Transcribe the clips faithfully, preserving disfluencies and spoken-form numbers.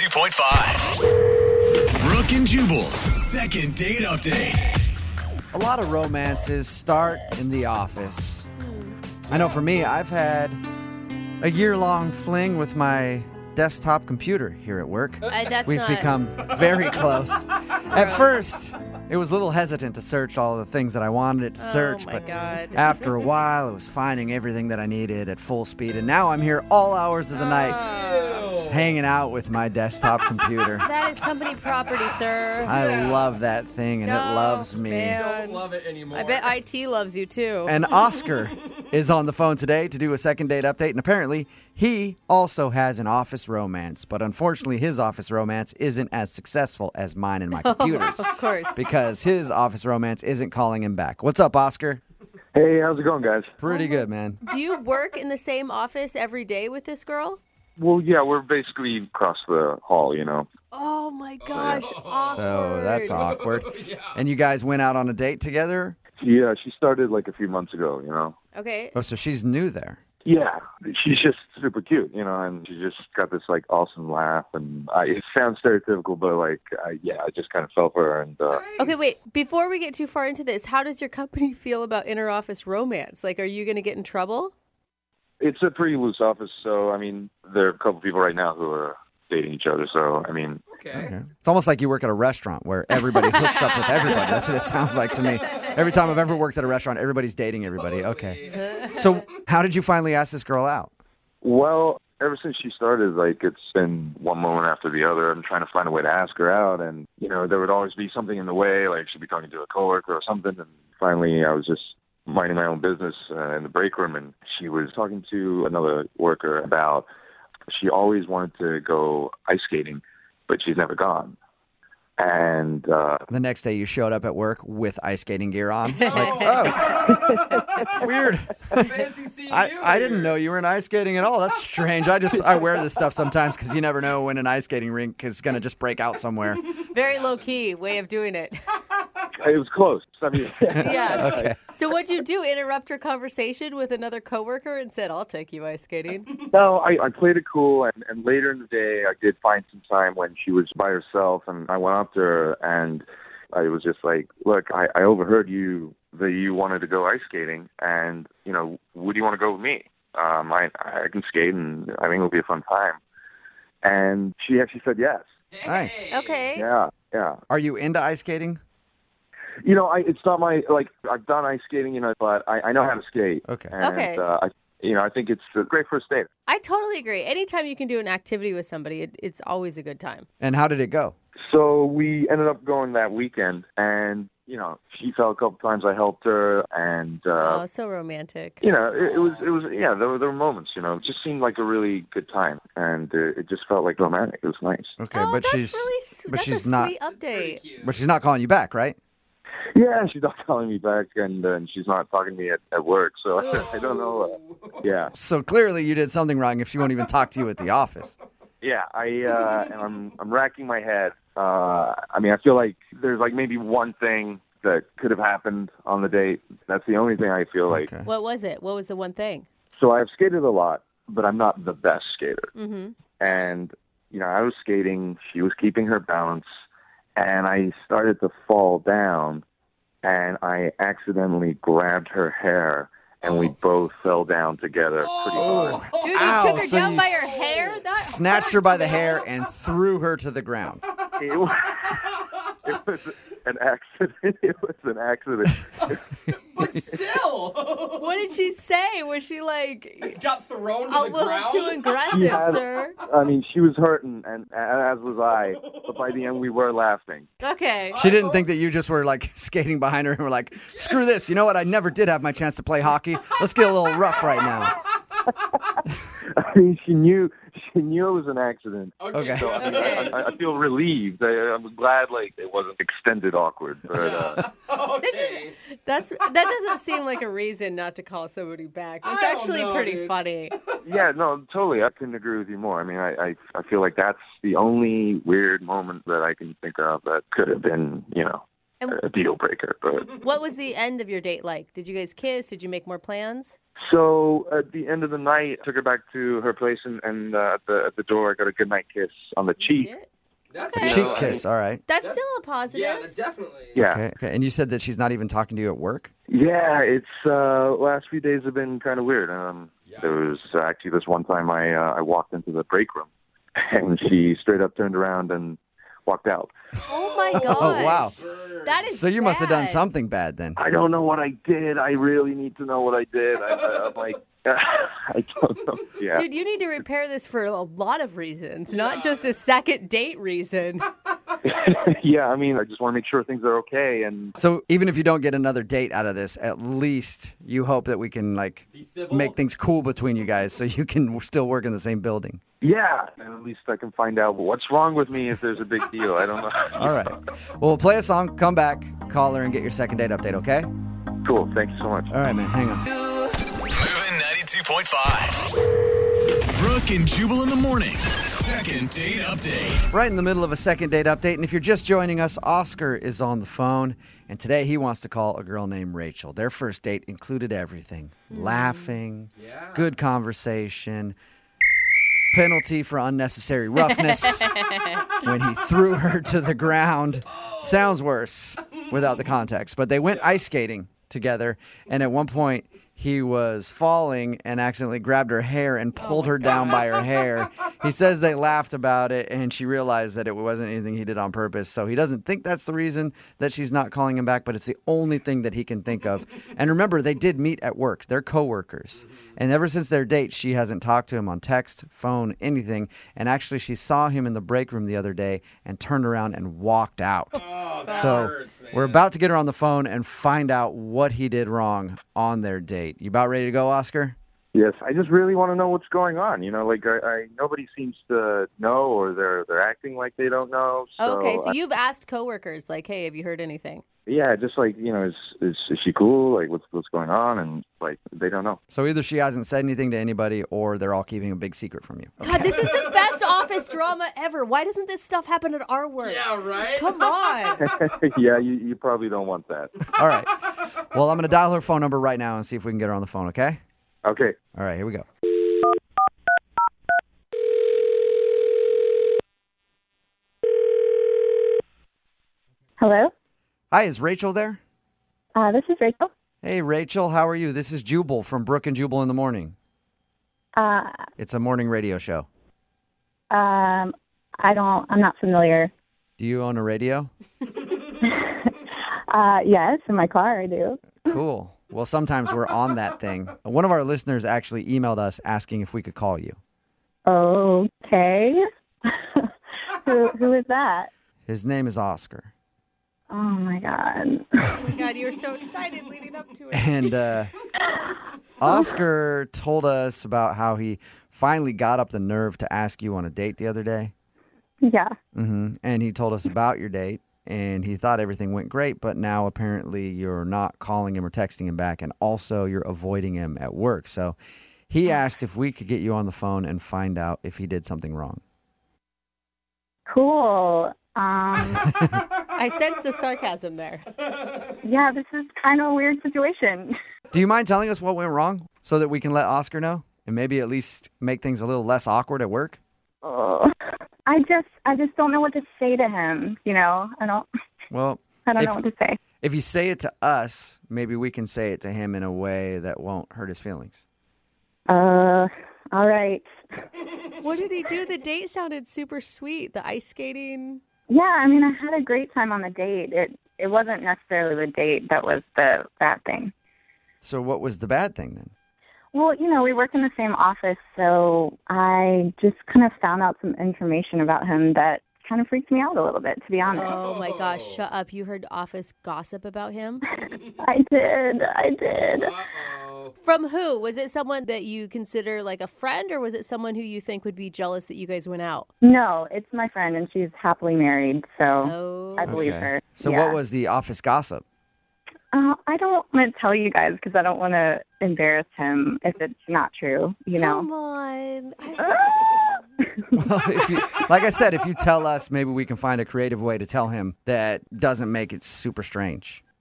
ninety-two point five. Brooke and Jubal's second date update. A lot of romances start in the office. I know for me, I've had a year-long fling with my desktop computer here at work. I, that's We've not... become very close. At first, it was a little hesitant to search all the things that I wanted it to search, oh my but God. after a while, it was finding everything that I needed at full speed, and now I'm here all hours of the night, just hanging out with my desktop computer. That is company property, sir. I Yeah. love that thing, and No, it loves me. man. Don't love it anymore. I bet I T loves you too. And Oscar is on the phone today to do a second date update, and apparently he also has an office romance, but unfortunately his office romance isn't as successful as mine and my computers. Of course. Because his office romance isn't calling him back. What's up, Oscar? Hey, how's it going, guys? Pretty good, man. Do you work in the same office every day with this girl? Well, yeah, we're basically across the hall, you know. Oh my gosh. Awkward. So that's awkward. Yeah. And you guys went out on a date together? Yeah, she started like a few months ago, you know. Okay. Oh, so she's new there. Yeah, she's just super cute, you know, and she just got this like awesome laugh, and I, it sounds stereotypical, but like, I, yeah, I just kind of fell for her, and uh, Okay, wait. Before we get too far into this, how does your company feel about inter-office romance? Like, are you going to get in trouble? it's a pretty loose office. So I mean, there are a couple people right now who are dating each other. So I mean, Okay. Okay. It's almost like you work at a restaurant where everybody hooks up with everybody. That's what it sounds like to me. Every time I've ever worked at a restaurant, everybody's dating everybody. Okay. So how did you finally ask this girl out? well, ever since she started, like it's been one moment after the other. I'm trying to find a way to ask her out, and you know, there would always be something in the way, like she'd be talking to a coworker or something. And finally, I was just minding my own business uh, in the break room, and she was talking to another worker about she always wanted to go ice skating, but she's never gone. And uh, The next day you showed up at work with ice skating gear on. Like, Oh, oh, weird. fancy seeing I, you I didn't here. know you were in ice skating at all. That's strange. I just I wear this stuff sometimes because you never know when an ice skating rink is going to just break out somewhere. Very low-key way of doing it. it was close. I mean, Yeah. Okay. So what'd you do? Interrupt her conversation with another coworker and said, I'll take you ice skating? no, I, I played it cool, and, and later in the day, I did find some time when she was by herself, and I went up to her, and I was just like, look, I, I overheard you that you wanted to go ice skating, and, you know, would you want to go with me? Um, I, I can skate, and I think it'll be a fun time. And she actually said yes. Nice. Okay. Yeah, yeah. Are you into ice skating? You know, I it's not my, like, I've done ice skating, you know, but I, I know how to skate. Okay. And, Okay. Uh, I, you know, I think it's a great first date. I totally agree. Anytime you can do an activity with somebody, it, it's always a good time. And how did it go? So we ended up going that weekend, and, you know, she fell a couple times. I helped her, and, uh, Oh, so romantic. you know, it, it was, it was, yeah, there were, there were moments, you know, it just seemed like a really good time, and uh, it just felt like romantic. It was nice. Okay, oh, but that's she's really sweet. but That's she's a not sweet update. but she's not calling you back, right? Yeah, she's not calling me back, and, uh, and she's not talking to me at, at work, so I don't know. Uh, yeah. So clearly you did something wrong if she won't even talk to you at the office. Yeah, I, uh, and I'm, I'm racking my head. Uh, I mean, I feel like there's like maybe one thing that could have happened on the date. That's the only thing I feel like. Okay. What was it? What was the one thing? So I've skated a lot, but I'm not the best skater. Mm-hmm. And, you know, I was skating, she was keeping her balance, and I started to fall down, and I accidentally grabbed her hair, and we both fell down together pretty hard. Dude, you Ow, took her so down you by her hair? That Snatched her by the hair and threw her to the ground. It was, it was an accident. It was an accident. But still, What did she say? Was she like got thrown to a the little ground. too aggressive, She had- sir? I mean, she was hurting, and as was I. But by the end, we were laughing. Okay. She didn't think that you just were like skating behind her and were like, screw this. You know what? I never did have my chance to play hockey. Let's get a little rough right now. I mean, she knew. She knew it was an accident. Okay. So I, mean, Okay. I, I feel relieved. I, I'm glad, like, it wasn't extended awkward. But uh, Okay. That's that doesn't seem like a reason not to call somebody back. It's I don't actually know, pretty dude. funny. yeah, no, totally. I couldn't agree with you more. I mean, I, I, I feel like that's the only weird moment that I can think of that could have been, you know, And- a deal breaker. But What was the end of your date like? Did you guys kiss? Did you make more plans? So at the end of the night, I took her back to her place, and, and uh, at the at the door, I got a goodnight kiss on the cheek. Did- That's Okay. you Cheek know, kiss, all right. That's That's- still a positive. Yeah, that definitely. Yeah, Okay, okay. And you said that she's not even talking to you at work? yeah. It's uh, last few days have been kind of weird. Um, there Yikes. was uh, actually this one time I uh, I walked into the break room, and she straight up turned around and walked out. Oh my gosh. Oh, wow. Sure. That is So you must have done bad. something bad then. I don't know what I did. I really need to know what I did. I, I, I'm like, I don't know. Yeah. Dude, you need to repair this for a lot of reasons, not just a second date reason. Yeah, I mean, I just want to make sure things are okay. And So even if you don't get another date out of this, at least you hope that we can like Be civil. make things cool between you guys so you can still work in the same building. yeah, and at least I can find out what's wrong with me if there's a big deal. I don't know. All right. Well, we'll play a song, come back, call her, and get your second date update, okay? Cool. Thank you so much. All right, man. Hang on. Moving ninety-two point five. Brooke and Jubal in the mornings. Second date update. Right in the middle of a second date update. And if you're just joining us, Oscar is on the phone. And today he wants to call a girl named Rachel. Their first date included everything laughing, Yeah. good conversation, penalty for unnecessary roughness when he threw her to the ground. Sounds worse without the context. But they went ice skating together. And at one point, he was falling and accidentally grabbed her hair and pulled her down by her hair. He says they laughed about it, and she realized that it wasn't anything he did on purpose. So he doesn't think that's the reason that she's not calling him back, but it's the only thing that he can think of. And remember, they did meet at work. They're coworkers. And ever since their date, she hasn't talked to him on text, phone, anything. And actually, she saw him in the break room the other day and turned around and walked out. Oh, that So hurts, man. we're about to get her on the phone and find out what he did wrong on their date. You about ready to go, Oscar? Yes, I just really want to know what's going on. You know, like I, I nobody seems to know, or they're they're acting like they don't know. So Okay, so I- you've asked coworkers, like, hey, have you heard anything? yeah, just like you know, is, is is she cool? Like, what's what's going on? And like they don't know. So either she hasn't said anything to anybody or they're all keeping a big secret from you. God, this is the best office drama ever. Why doesn't this stuff happen at our work? Yeah, right? Come on. Yeah, you you probably don't want that. All right. Well, I'm going to dial her phone number right now and see if we can get her on the phone, okay? Okay. All right, here we go. Hello, Hi, is Rachel there? uh, this is Rachel. Hey, Rachel, how are you? This is Jubal from Brooke and Jubal in the Morning. Uh, It's a morning radio show. um, I don't. I'm not familiar. Do you own a radio? Uh, yes, in my car I do. Cool. Well, sometimes we're on that thing. One of our listeners actually emailed us asking if we could call you. Okay. who who is that? His name is Oscar. Oh my god. Oh my God, you were so excited leading up to it. And uh, Oscar told us about how he finally got up the nerve to ask you on a date the other day. Yeah. hmm And he told us about your date, and he thought everything went great, but now apparently you're not calling him or texting him back, and also you're avoiding him at work. So he asked if we could get you on the phone and find out if he did something wrong. Cool. Um, I sense the sarcasm there. yeah, this is kind of a weird situation. Do you mind telling us what went wrong so that we can let Oscar know and maybe at least make things a little less awkward at work? Oh. I just I just don't know what to say to him. You know, I don't Well, I don't if, know what to say. if you say it to us, maybe we can say it to him in a way that won't hurt his feelings. Uh, all right. What did he do? The date sounded super sweet. The ice skating. Yeah, I mean, I had a great time on the date. It it wasn't necessarily the date that was the bad thing. So what was the bad thing then? Well, you know, we work in the same office, so I just kind of found out some information about him that kind of freaked me out a little bit, to be honest. Oh my gosh, shut up. You heard office gossip about him? I did. I did. Uh-oh. From who? Was it someone that you consider like a friend, or was it someone who you think would be jealous that you guys went out? No, it's my friend, and she's happily married, so Oh. I believe her. So Yeah. what was the office gossip? Uh, I don't want to tell you guys because I don't want to embarrass him if it's not true, you know? Come on. I- Ah! Well, if you, like I said, if you tell us, maybe we can find a creative way to tell him that doesn't make it super strange.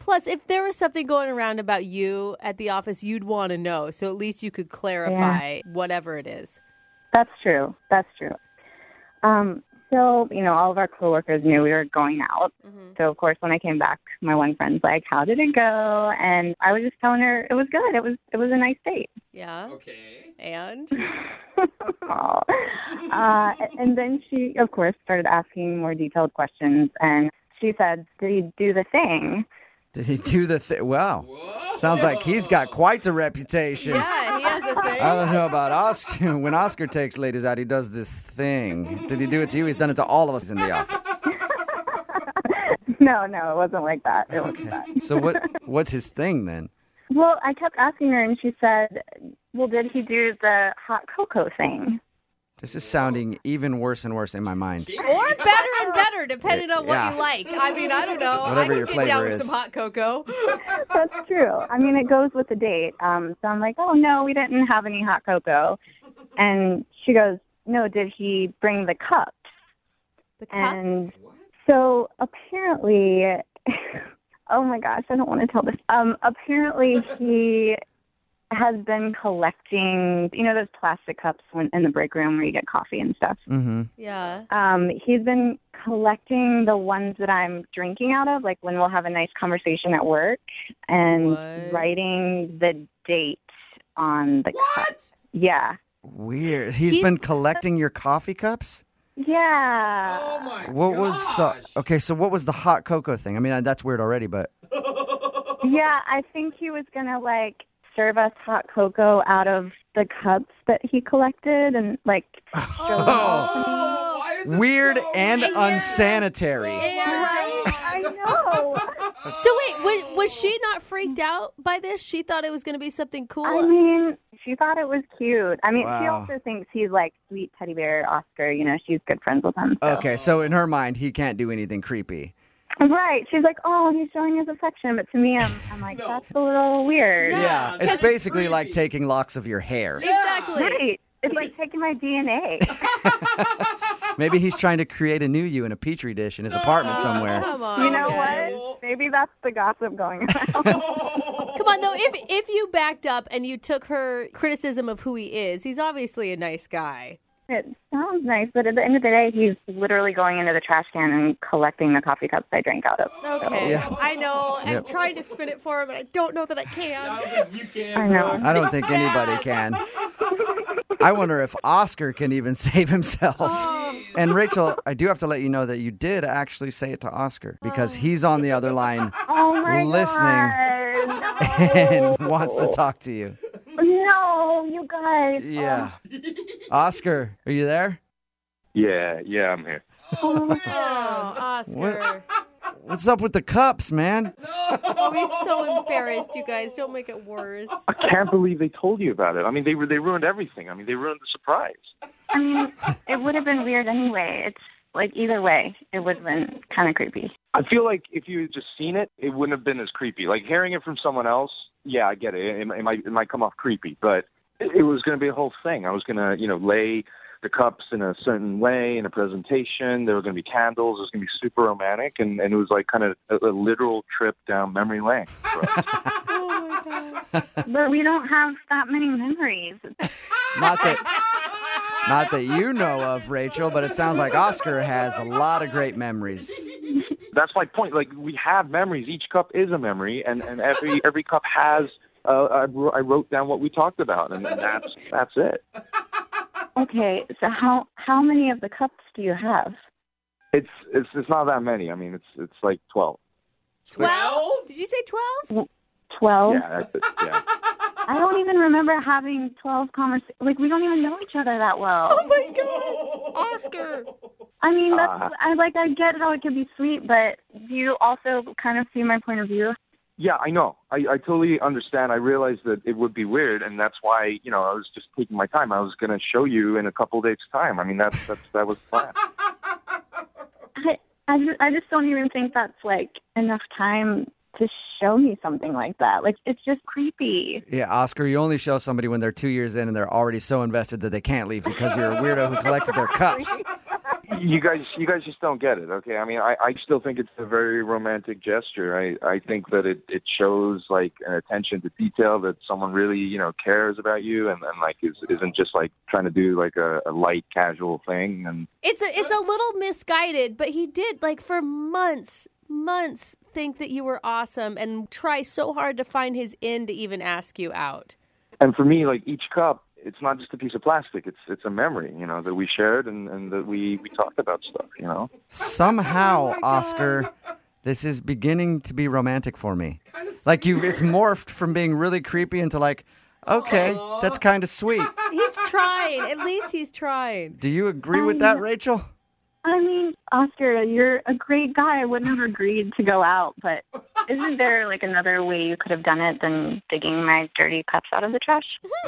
Plus, if there was something going around about you at the office, you'd want to know. So at least you could clarify whatever it is. That's true. That's true. Um, so, you know, all of our coworkers knew we were going out. Mm-hmm. So, of course, when I came back, my one friend's like, how did it go? And I was just telling her it was good. It was it was a nice date. Yeah. Okay. And? Aw. uh, and then she, of course, started asking more detailed questions. And she said, did he do the thing? Did he do the thing? Wow. Whoa. Sounds like he's got quite a reputation. Yeah, he has a thing. I don't know about Oscar. When Oscar takes ladies out, he does this thing. Did he do it to you? He's done it to all of us in the office. No, no, it wasn't like that. It wasn't that. So what? What's his thing then? Well, I kept asking her, and she said, well, did he do the hot cocoa thing? This is sounding even worse and worse in my mind. Or better and better, depending on what Yeah. you like. I mean, I don't know. Whatever I can your get flavor down with is. some hot cocoa. That's true. I mean, it goes with the date. Um, so I'm like, oh, no, we didn't have any hot cocoa. And she goes, no, did he bring the cups? The cups? And so apparently, oh my gosh, I don't want to tell this. Um, apparently he has been collecting, you know, those plastic cups when, in the break room where you get coffee and stuff. Mm-hmm. Yeah. Um, he's been collecting the ones that I'm drinking out of, like when we'll have a nice conversation at work, and What? writing the date on the cup. What? Yeah. Weird. He's He's- been collecting your coffee cups? Yeah. Oh my What was gosh. the Okay, so what was the hot cocoa thing? I mean, that's weird already, but Yeah, I think he was going to, like, serve us hot cocoa out of the cups that he collected and, like, show them all to me. Oh, why is this weird so and weird? unsanitary. Right? I know. So wait, was, was she not freaked out by this? She thought it was going to be something cool? I mean, she thought it was cute. I mean, she Wow. also thinks he's like sweet teddy bear Oscar. You know, she's good friends with him. So. Okay, so in her mind, he can't do anything creepy. Right. She's like, oh, he's showing his affection. But to me, I'm, I'm like, No. that's a little weird. Yeah, that's it's basically like creepy. taking locks of your hair. Exactly. Right. It's like taking my D N A. Maybe he's trying to create a new you in a petri dish in his apartment somewhere. Come on. You know guys. what? Maybe that's the gossip going around. Come on, though. If if you backed up and you took her criticism of who he is, he's obviously a nice guy. It sounds nice, but at the end of the day, he's literally going into the trash can and collecting the coffee cups I drank out of. Okay. Yeah. I know. I'm Yep. trying to spin it for him, but I don't know that I I can. don't think you can. I know. bro. I don't think anybody can. I wonder if Oscar can even save himself. And Rachel, I do have to let you know that you did actually say it to Oscar because he's on the other line Oh my Listening. God. and No. wants to talk to you. No, you guys. Yeah. Oscar, are you there? Yeah, yeah, I'm here. Oh, Oscar. What's up with the cups, man? Oh, he's so embarrassed, you guys. Don't make it worse. I can't believe they told you about it. I mean, they they ruined everything. I mean, they ruined the surprise. I mean, it would have been weird anyway. It's like either way, it would have been kind of creepy. I feel like if you had just seen it, it wouldn't have been as creepy. Like hearing it from someone else, yeah, I get it. It, it might it might come off creepy, but it, it was going to be a whole thing. I was going to, you know, lay the cups in a certain way in a presentation. There were going to be candles. It was going to be super romantic, and, and it was like kind of a, a literal trip down memory lane. for us. Oh, my God. But we don't have that many memories. Not that not that you know of, Rachel, but it sounds like Oscar has a lot of great memories. That's my point. Like we have memories. Each cup is a memory, and, and every every cup has. Uh, I, wrote, I wrote down what we talked about, and, and that's that's it. Okay, so how how many of the cups do you have? It's it's it's not that many. I mean, it's it's like twelve. Twelve? Did you say twelve? Twelve? Yeah, that's it. Yeah. I don't even remember having twelve conversations. Like, we don't even know each other that well. Oh, my God. Oscar. I mean, that's, Uh. I like, I get how it could be sweet, but do you also kind of see my point of view? Yeah, I know. I, I totally understand. I realized that it would be weird, and that's why, you know, I was just taking my time. I was going to show you in a couple days' time. I mean, that's, that's that was the plan. I, I, just, I just don't even think that's, like, enough time to show me something like that. Like, it's just creepy. Yeah, Oscar, you only show somebody when they're two years in and they're already so invested that they can't leave because you're a weirdo who collected their cups. you guys, you guys just don't get it, okay? I mean, I, I still think it's a very romantic gesture. I, I think that it, it shows like an attention to detail that someone really, you know, cares about you and, and like is, isn't just like trying to do like a, a light, casual thing. And It's a it's a little misguided, but he did like for months, months think that you were awesome and try so hard to find his in to even ask you out. and for me, like each cup, it's not just a piece of plastic. It's it's a memory, you know, that we shared and, and that we, we talked about stuff, you know. Somehow, Oscar, this is beginning to be romantic for me. Like you, it's morphed from being really creepy into like, okay, that's kind of sweet. He's trying. At least he's trying. Do you agree with that, Rachel? I mean, Oscar, you're a great guy. I wouldn't have agreed to go out, but isn't there like another way you could have done it than digging my dirty cups out of the trash?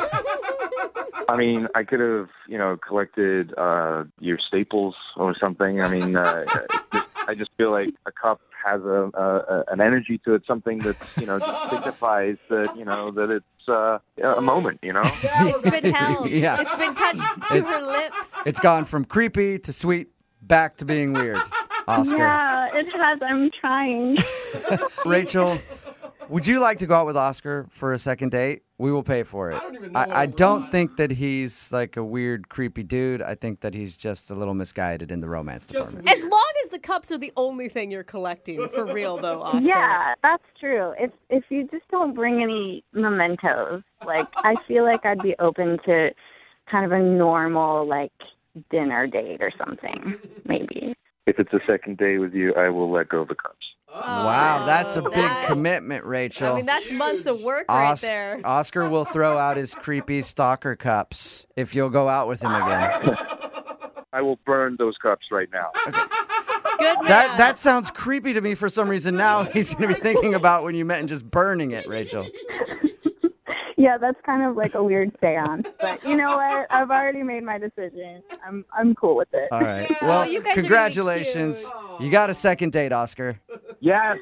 I mean, I could have, you know, collected uh, your staples or something. I mean, uh, just, I just feel like a cup has a, a an energy to it, something that, you know, just signifies that, you know, that it's uh, a moment, you know? It's been held. Yeah. It's been touched to It's- her lips. It's gone from creepy to sweet, back to being weird. Oscar. Yeah, it has. I'm trying. Rachel, would you like to go out with Oscar for a second date? We will pay for it. I don't even know I, what I I'm don't doing. think that he's like a weird, creepy dude. I think that he's just a little misguided in the romance Just department. As long as the cups are the only thing you're collecting, for real though, Oscar. Yeah, that's true. If if you just don't bring any mementos, like I feel like I'd be open to kind of a normal like dinner date or something, maybe. If it's a second day with you, I will let go of the cups. Wow, that's a big that- commitment, Rachel. I mean, that's months of work right Os- there. Oscar will throw out his creepy stalker cups if you'll go out with him again. I will burn those cups right now. Good man. That that sounds creepy to me for some reason. Now he's going to be thinking about when you met and just burning it, Rachel. Yeah, that's kind of like a weird seance. But you know what? I've already made my decision. I'm I'm cool with it. All right. Well, you guys are gonna be congratulations. cute. You got a second date, Oscar. Yes.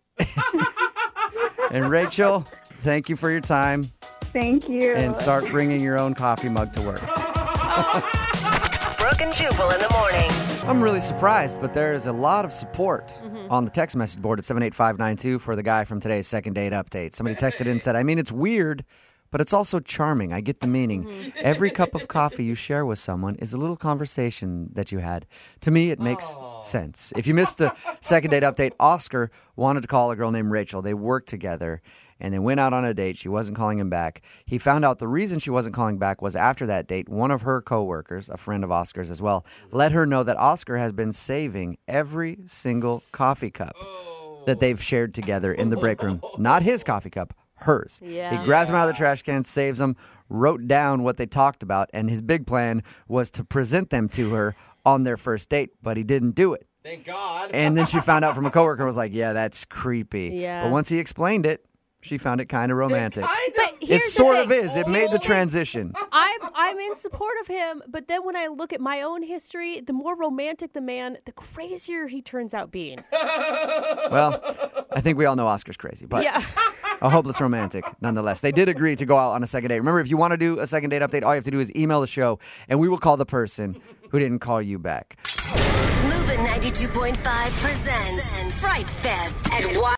And Rachel, thank you for your time. Thank you. And start bringing your own coffee mug to work. Brooke and Jubal in the morning. I'm really surprised, but there is a lot of support on the text message board at seven eight five nine two for the guy from today's second date update. Somebody texted in and said, I mean, it's weird, but it's also charming. I get the meaning. Every cup of coffee you share with someone is a little conversation that you had. To me, it makes sense. If you missed the second date update, Oscar wanted to call a girl named Rachel. They worked together. And they went out on a date. She wasn't calling him back. He found out the reason she wasn't calling back was after that date, one of her coworkers, a friend of Oscar's as well, let her know that Oscar has been saving every single coffee cup that they've shared together in the break room. Not his coffee cup, hers. Yeah. He grabs them out of the trash can, saves them, wrote down what they talked about, and his big plan was to present them to her on their first date, but he didn't do it. Thank God. And then she found out from a coworker and was like, yeah, that's creepy. Yeah. But once he explained it, she found it kind of romantic. Kind But of. here's It the sort of thing. is. It made the transition. I'm I'm in support of him, but then when I look at my own history, the more romantic the man, the crazier he turns out being. Well, I think we all know Oscar's crazy, but Yeah. a hopeless romantic nonetheless. They did agree to go out on a second date. Remember, if you want to do a second date update, all you have to do is email the show, and we will call the person who didn't call you back. Moving ninety-two point five presents Fright Fest at